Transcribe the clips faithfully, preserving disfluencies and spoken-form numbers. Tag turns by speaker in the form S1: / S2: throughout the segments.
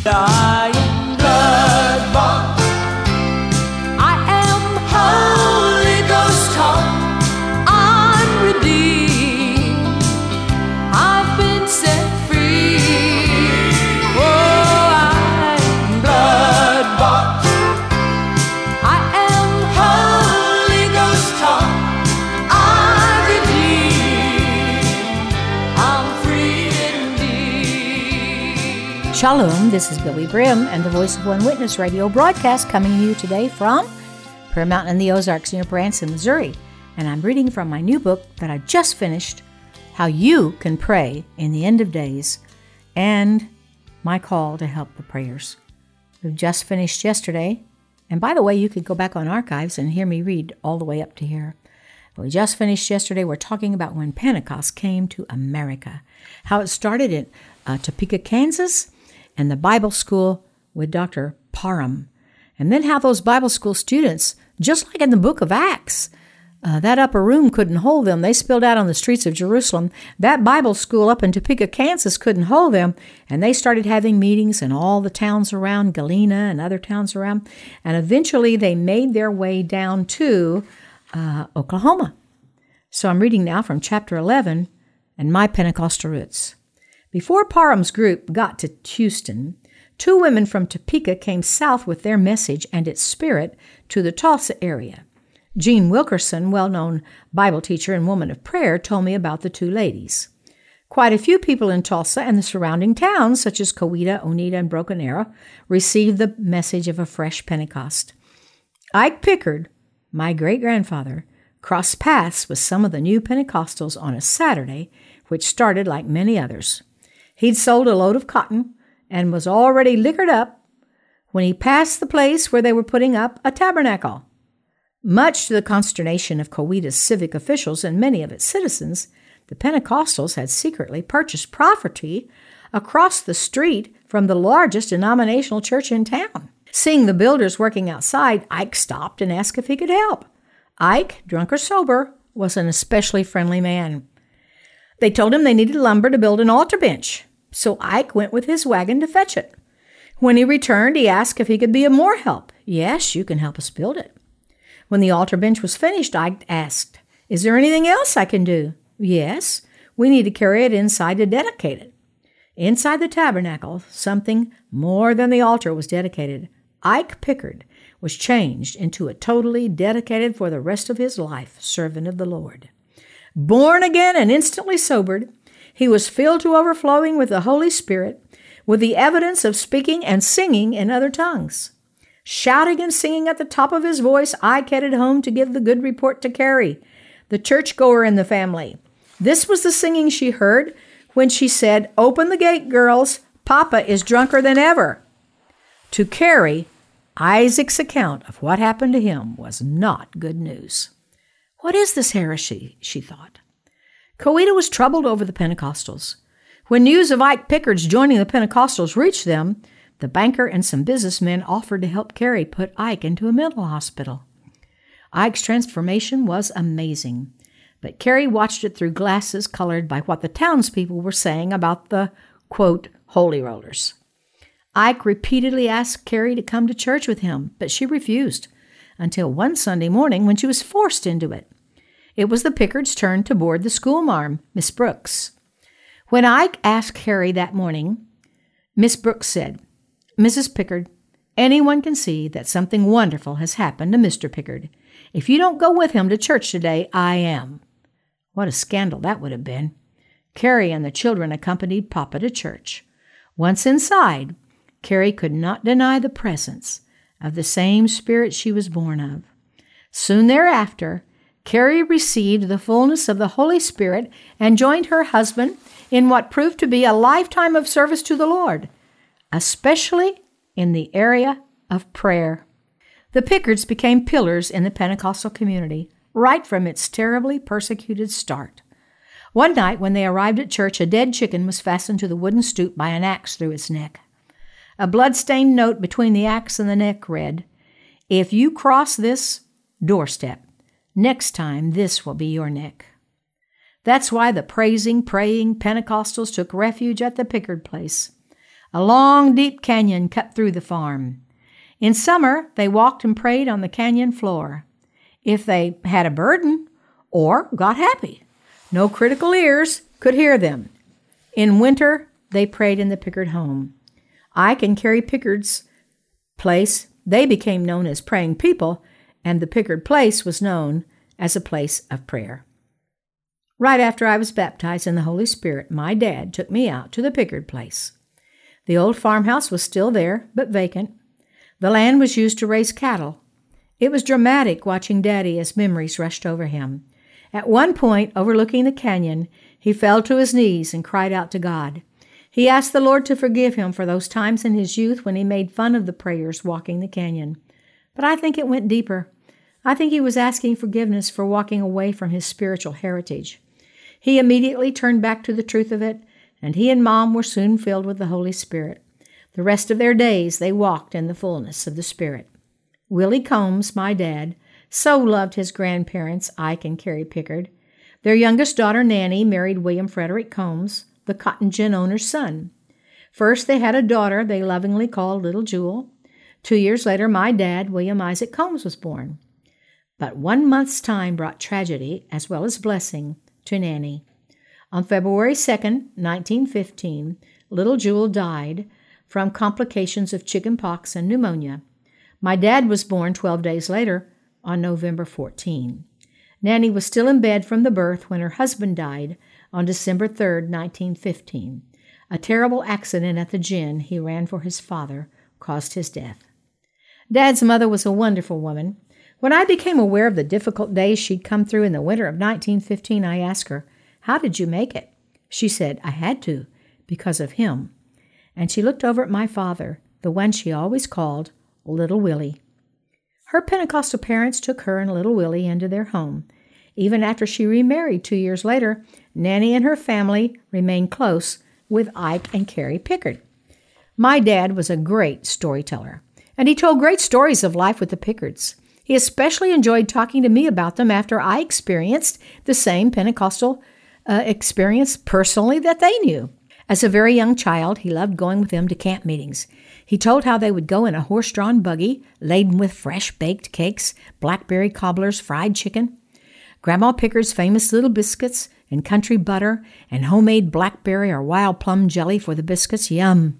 S1: I am blood-bought. I am Holy Ghost taught. I'm redeemed. I've been set free. Oh, I am blood-bought. I am Holy Ghost taught. I'm redeemed. I'm free indeed.
S2: Shalom, this is Billy Brim and the Voice of One Witness radio broadcast coming to you today from Prayer Mountain in the Ozarks near Branson, Missouri. And I'm reading from my new book that I just finished, How You Can Pray in the End of Days, and my call to help the prayers. We've just finished yesterday. And by the way, you could go back on archives and hear me read all the way up to here. We just finished yesterday. We're talking about when Pentecost came to America, how it started in uh, Topeka, Kansas, and the Bible school with Doctor Parham. And then how those Bible school students, just like in the book of Acts, uh, that upper room couldn't hold them. They spilled out on the streets of Jerusalem. That Bible school up in Topeka, Kansas couldn't hold them. And they started having meetings in all the towns around, Galena and other towns around. And eventually they made their way down to uh, Oklahoma. So I'm reading now from chapter eleven and My Pentecostal Roots. Before Parham's group got to Houston, two women from Topeka came south with their message and its spirit to the Tulsa area. Jean Wilkerson, well-known Bible teacher and woman of prayer, told me about the two ladies. Quite a few people in Tulsa and the surrounding towns, such as Coweta, Oneida, and Broken Arrow, received the message of a fresh Pentecost. Ike Pickard, my great-grandfather, crossed paths with some of the new Pentecostals on a Saturday, which started like many others. He'd sold a load of cotton and was already liquored up when he passed the place where they were putting up a tabernacle. Much to the consternation of Coweta's civic officials and many of its citizens, the Pentecostals had secretly purchased property across the street from the largest denominational church in town. Seeing the builders working outside, Ike stopped and asked if he could help. Ike, drunk or sober, was an especially friendly man. They told him they needed lumber to build an altar bench, so Ike went with his wagon to fetch it. When he returned, he asked if he could be of more help. Yes, you can help us build it. When the altar bench was finished, Ike asked, is there anything else I can do? Yes, we need to carry it inside to dedicate it. Inside the tabernacle, something more than the altar was dedicated. Ike Pickard was changed into a totally dedicated for the rest of his life servant of the Lord. Born again and instantly sobered, he was filled to overflowing with the Holy Spirit, with the evidence of speaking and singing in other tongues. Shouting and singing at the top of his voice, Ike headed home to give the good report to Carrie, the churchgoer in the family. This was the singing she heard when she said, "Open the gate, girls. Papa is drunker than ever." To Carrie, Isaac's account of what happened to him was not good news. What is this heresy, she thought. Coweta was troubled over the Pentecostals. When news of Ike Pickard's joining the Pentecostals reached them, the banker and some businessmen offered to help Carrie put Ike into a mental hospital. Ike's transformation was amazing, but Carrie watched it through glasses colored by what the townspeople were saying about the, quote, holy rollers. Ike repeatedly asked Carrie to come to church with him, but she refused, until one Sunday morning when she was forced into it. It was the Pickards' turn to board the schoolmarm, Miss Brooks. When Ike asked Carrie that morning, Miss Brooks said, "Missus Pickard, anyone can see that something wonderful has happened to Mister Pickard. If you don't go with him to church today, I am." What a scandal that would have been. Carrie and the children accompanied Papa to church. Once inside, Carrie could not deny the presence of the same spirit she was born of. Soon thereafter, Carrie received the fullness of the Holy Spirit and joined her husband in what proved to be a lifetime of service to the Lord, especially in the area of prayer. The Pickards became pillars in the Pentecostal community right from its terribly persecuted start. One night when they arrived at church, a dead chicken was fastened to the wooden stoop by an axe through its neck. A blood-stained note between the axe and the neck read, "If you cross this doorstep, next time this will be your neck." That's why the praising, praying Pentecostals took refuge at the Pickard place. A long, deep canyon cut through the farm. In summer, they walked and prayed on the canyon floor. If they had a burden or got happy, no critical ears could hear them. In winter, they prayed in the Pickard home. Ike and Carrie Pickard's place, they became known as praying people, and the Pickard place was known as a place of prayer. Right after I was baptized in the Holy Spirit, my dad took me out to the Pickard place. The old farmhouse was still there, but vacant. The land was used to raise cattle. It was dramatic watching Daddy as memories rushed over him. At one point, overlooking the canyon, he fell to his knees and cried out to God. He asked the Lord to forgive him for those times in his youth when he made fun of the prayers walking the canyon. But I think it went deeper. I think he was asking forgiveness for walking away from his spiritual heritage. He immediately turned back to the truth of it, and he and Mom were soon filled with the Holy Spirit. The rest of their days they walked in the fullness of the Spirit. Willie Combs, my dad, so loved his grandparents, Ike and Carrie Pickard. Their youngest daughter, Nanny, married William Frederick Combs, the cotton gin owner's son. First, they had a daughter they lovingly called Little Jewel. Two years later, my dad, William Isaac Combs, was born. But one month's time brought tragedy as well as blessing to Nanny. On February second, nineteen fifteen, Little Jewel died from complications of chickenpox and pneumonia. My dad was born twelve days later on November fourteenth. Nanny was still in bed from the birth when her husband died on December third, nineteen fifteen. A terrible accident at the gin he ran for his father caused his death. Dad's mother was a wonderful woman. When I became aware of the difficult days she'd come through in the winter of nineteen fifteen, I asked her, "How did you make it?" She said, "I had to, because of him." And she looked over at my father, the one she always called Little Willie. Her Pentecostal parents took her and Little Willie into their home. Even after she remarried two years later, Nanny and her family remained close with Ike and Carrie Pickard. My dad was a great storyteller, and he told great stories of life with the Pickards. He especially enjoyed talking to me about them after I experienced the same Pentecostal uh, experience personally that they knew. As a very young child, he loved going with them to camp meetings. He told how they would go in a horse-drawn buggy laden with fresh baked cakes, blackberry cobblers, fried chicken, Grandma Pickard's famous little biscuits, and country butter, and homemade blackberry or wild plum jelly for the biscuits. Yum!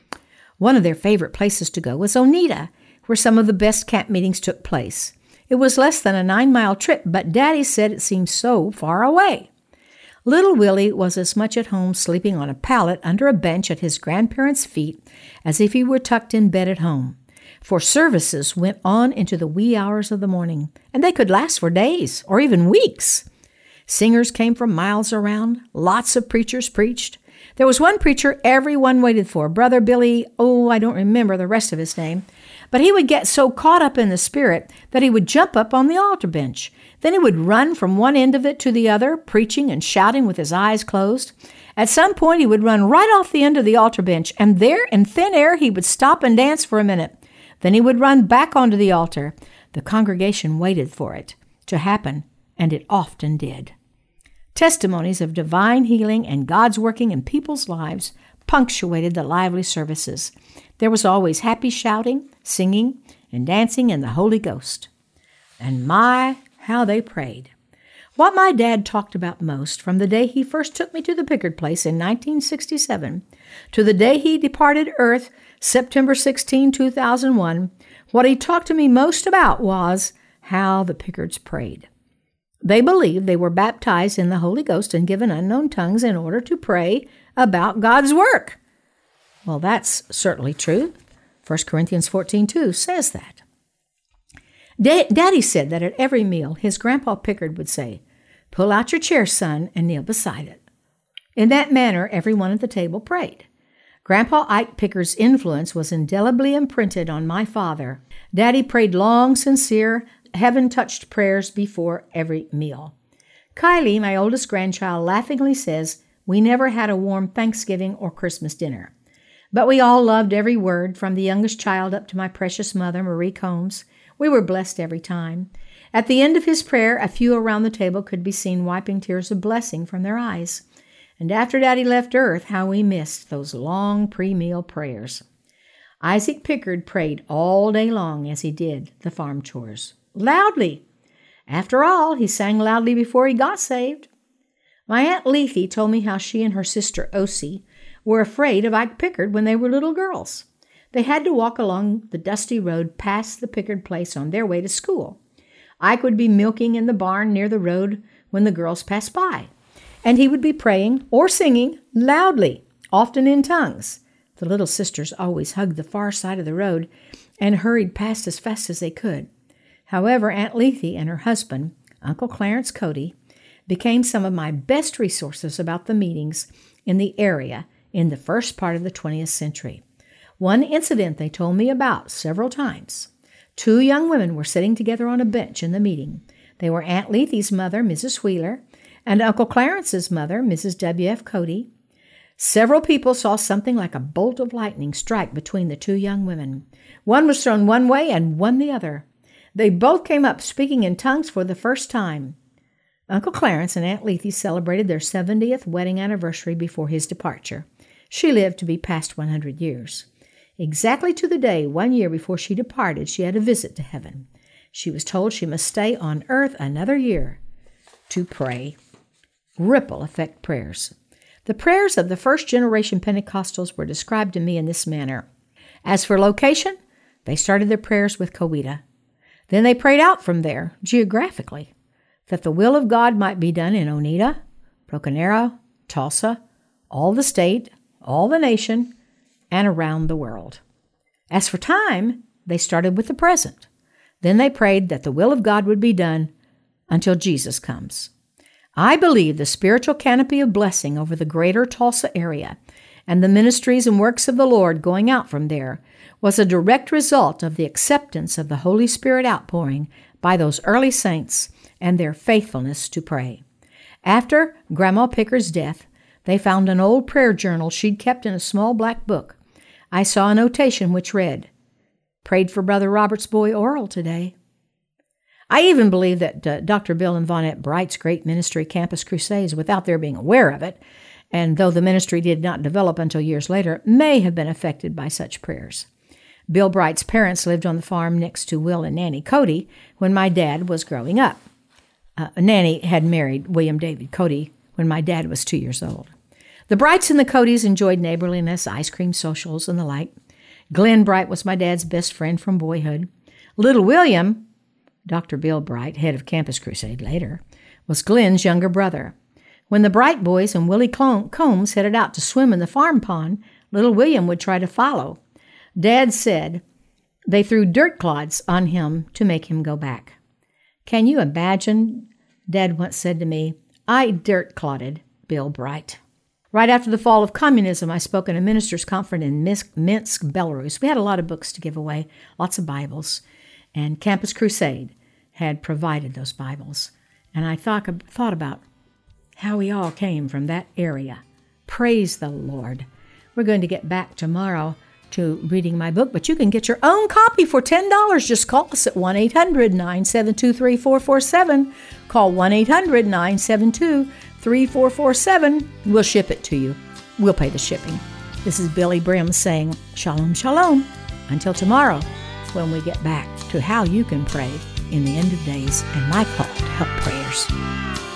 S2: One of their favorite places to go was Oneida, where some of the best camp meetings took place. It was less than a nine-mile trip, but Daddy said it seemed so far away. Little Willie was as much at home sleeping on a pallet under a bench at his grandparents' feet as if he were tucked in bed at home. For services went on into the wee hours of the morning, and they could last for days or even weeks. Singers came from miles around. Lots of preachers preached. There was one preacher everyone waited for, Brother Billy, oh, I don't remember the rest of his name, but he would get so caught up in the Spirit that he would jump up on the altar bench. Then he would run from one end of it to the other, preaching and shouting with his eyes closed. At some point, he would run right off the end of the altar bench, and there in thin air, he would stop and dance for a minute. Then he would run back onto the altar. The congregation waited for it to happen, and it often did. Testimonies of divine healing and God's working in people's lives punctuated the lively services. There was always happy shouting, singing, and dancing in the Holy Ghost. And my, how they prayed. What my dad talked about most from the day he first took me to the Pickard place in nineteen sixty-seven to the day he departed earth, September sixteenth, two thousand one, what he talked to me most about was how the Pickards prayed. They believed they were baptized in the Holy Ghost and given unknown tongues in order to pray about God's work. Well, that's certainly true. First Corinthians fourteen two says that. Da- Daddy said that at every meal, his Grandpa Pickard would say, "Pull out your chair, son, and kneel beside it." In that manner, everyone at the table prayed. Grandpa Ike Pickard's influence was indelibly imprinted on my father. Daddy prayed long, sincere, heaven-touched prayers before every meal. Kylie, my oldest grandchild, laughingly says, "We never had a warm Thanksgiving or Christmas dinner." But we all loved every word, from the youngest child up to my precious mother, Marie Combs. We were blessed every time. At the end of his prayer, a few around the table could be seen wiping tears of blessing from their eyes. And after Daddy left Earth, how we missed those long pre-meal prayers. Isaac Pickard prayed all day long as he did the farm chores. Loudly. After all, he sang loudly before he got saved. My Aunt Lethe told me how she and her sister Osie were afraid of Ike Pickard when they were little girls. They had to walk along the dusty road past the Pickard place on their way to school. Ike would be milking in the barn near the road when the girls passed by, and he would be praying or singing loudly, often in tongues. The little sisters always hugged the far side of the road and hurried past as fast as they could. However, Aunt Lethe and her husband, Uncle Clarence Cody, became some of my best resources about the meetings in the area in the first part of the twentieth century. One incident they told me about several times. Two young women were sitting together on a bench in the meeting. They were Aunt Lethe's mother, Missus Wheeler, and Uncle Clarence's mother, Missus W F Cody. Several people saw something like a bolt of lightning strike between the two young women. One was thrown one way and one the other. They both came up speaking in tongues for the first time. Uncle Clarence and Aunt Lethe celebrated their seventieth wedding anniversary before his departure. She lived to be past one hundred years. Exactly to the day, one year before she departed, she had a visit to heaven. She was told she must stay on earth another year to pray. Ripple effect prayers. The prayers of the first-generation Pentecostals were described to me in this manner. As for location, they started their prayers with Coweta. Then they prayed out from there, geographically, that the will of God might be done in Oneida, Broken Arrow, Tulsa, all the state, all the nation, and around the world. As for time, they started with the present. Then they prayed that the will of God would be done until Jesus comes. I believe the spiritual canopy of blessing over the greater Tulsa area and the ministries and works of the Lord going out from there was a direct result of the acceptance of the Holy Spirit outpouring by those early saints and their faithfulness to pray. After Grandma Pickard's death, they found an old prayer journal she'd kept in a small black book. I saw a notation which read, "Prayed for Brother Robert's boy Oral today." I even believe that uh, Doctor Bill and Vonette Bright's great ministry, Campus Crusades, without their being aware of it, and though the ministry did not develop until years later, may have been affected by such prayers. Bill Bright's parents lived on the farm next to Will and Nanny Cody when my dad was growing up. Uh, Nanny had married William David Cody when my dad was two years old. The Brights and the Codys enjoyed neighborliness, ice cream socials, and the like. Glenn Bright was my dad's best friend from boyhood. Little William, Doctor Bill Bright, head of Campus Crusade later, was Glenn's younger brother. When the Bright boys and Willie Combs headed out to swim in the farm pond, little William would try to follow. Dad said they threw dirt clods on him to make him go back. Can you imagine? Dad once said to me, I dirt clodded Bill Bright. Right after the fall of communism, I spoke at a ministers' conference in Minsk, Belarus. We had a lot of books to give away, lots of Bibles, and Campus Crusade had provided those Bibles. And I thought, thought about how we all came from that area. Praise the Lord. We're going to get back tomorrow to reading my book, but you can get your own copy for ten dollars. Just call us at one eight hundred nine seven two three four four seven. Call one eight hundred nine seven two three four four seven. We'll ship it to you. We'll pay the shipping. This is Billy Brim saying shalom, shalom. Until tomorrow, when we get back to how you can pray in the end of days and my call to help prayers.